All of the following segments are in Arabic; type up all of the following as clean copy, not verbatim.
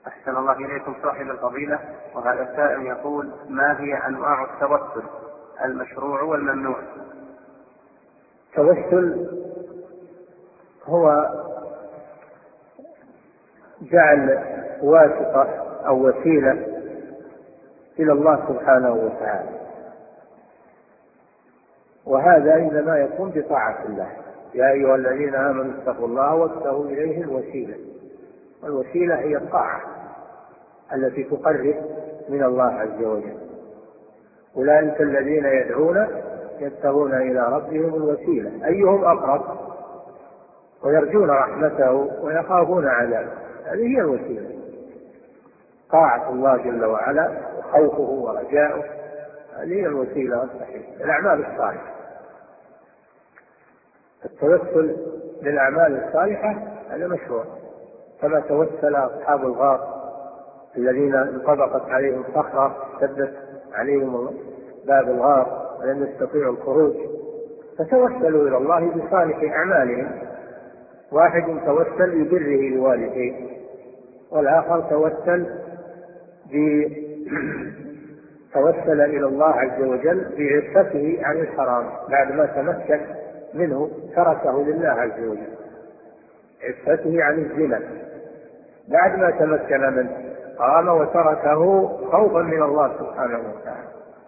أحسن الله إليكم صاحب الفضيلة. وهذا السائل يقول: ما هي أنواع التوسل المشروع والممنوع؟ التوسل هو جعل واسطة أو وسيلة إلى الله سبحانه وتعالى، وهذا إنما يكون بطاعة الله. يا أيها الذين آمنوا اتقوا الله وابتغوا إليه الوسيلة، والوسيلة هي الطاعة التي تقرب من الله عز وجل. أولئك الذين يدعون يبتغون إلى ربهم الوسيلة أيهم أقرب ويرجون رحمته ويخافون عذابه. هذه هي الوسيلة، طاعة الله جل وعلا وخوفه ورجاؤه، هذه هي الوسيلة الصحيحة. الأعمال الصالحة، التوسل للأعمال الصالحة هذا مشروع، كما توسل أصحاب الغار الذين انطبقت عليهم صخرة سدت عليهم باب الغار ولم يستطيعوا الخروج، فتوسلوا إلى الله بصالح أعمالهم. واحد توسل ببره لوالديه، والآخر توسل إلى الله عز وجل بعفته عن الحرام بعد ما تمكن منه، تركه لله عز وجل، عفته عن الزنا بعد ما تمكن منه قام وتركه خوفا من الله سبحانه وتعالى.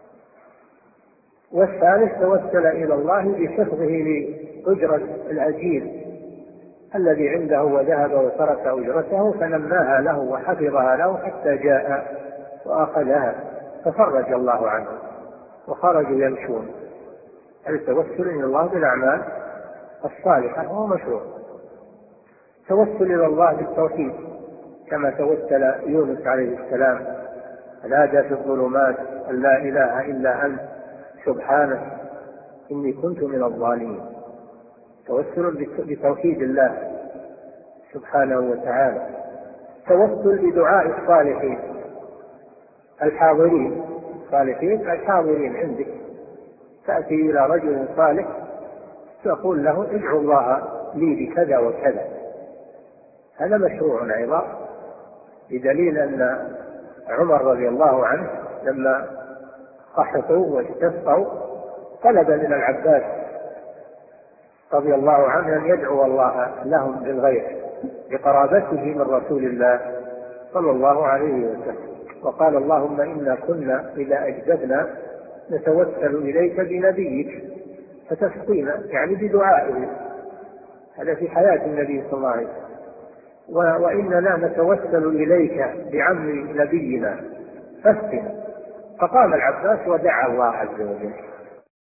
والثالث توسل إلى الله بحفظه لأجرة الأجير الذي عنده وذهب وترك أجرته فنماها له وحفظها له حتى جاء وأخذها ففرج الله عنه وخرجوا يمشون. التوسل إلى الله بالأعمال الصالحة هو مشروع. توسل إلى الله بالتوحيد كما توسل يونس عليه السلام، نادى في الظلمات أن لا إله إلا أنت سبحانك إني كنت من الظالمين. توسل بتوحيد الله سبحانه وتعالى. توسل بدعاء الصالحين الحاضرين، الصالحين الحاضرين عندك، تأتي إلى رجل صالح تقول له ادعو الله لي بكذا وكذا، هذا مشروع أيضا، بدليل أن عمر رضي الله عنه لما قحطوا واستسقوا طلب من العباس رضي الله عنه أن يدعو الله لهم بالغير لقرابته من رسول الله صلى الله عليه وسلم، وقال اللهم إنا كنا إذا أجدبنا نتوسل إليك بنبيك فتسقينا، يعني بدعائه، هذا في حياة النبي صلى الله عليه وسلم. وإننا نتوسل إليك بعم نبينا فاسقنا. فقام العباس ودعا الله عز وجل